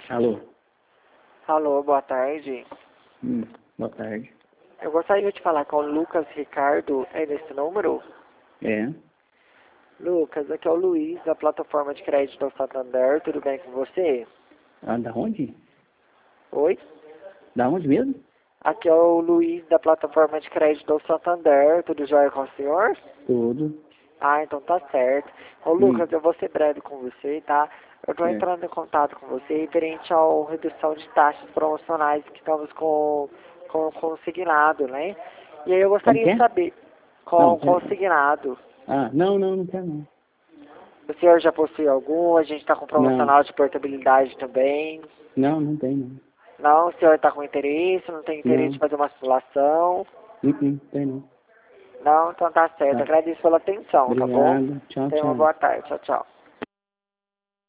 Alô? Alô, boa tarde. Boa tarde. Eu gostaria de falar com o Lucas Ricardo. É nesse número? É? Lucas, aqui é o Luiz, da plataforma de crédito do Santander. Tudo bem com você? Ah, da onde? Oi? Da onde mesmo? Aqui é o Luiz, da plataforma de crédito do Santander. Tudo jóia com o senhor? Tudo. Ah, então tá certo. Ô Lucas, eu vou ser breve com você, tá? Eu tô Certo. entrando em contato com você referente à redução de taxas promocionais que estamos com consignado, né? E aí eu Como gostaria que de é? saber, Não, com consignado, Ah, não quero não. o senhor já possui algum? A gente está com Não, promocional de portabilidade também. não tem não. Não, o senhor está com interesse, não tem interesse de Não, fazer uma simulação? tem não. Não, então tá certo. Tá. Agradeço pela atenção, tá bom? Obrigado. Tchau, Tenha uma tchau. boa tarde. Tchau, tchau.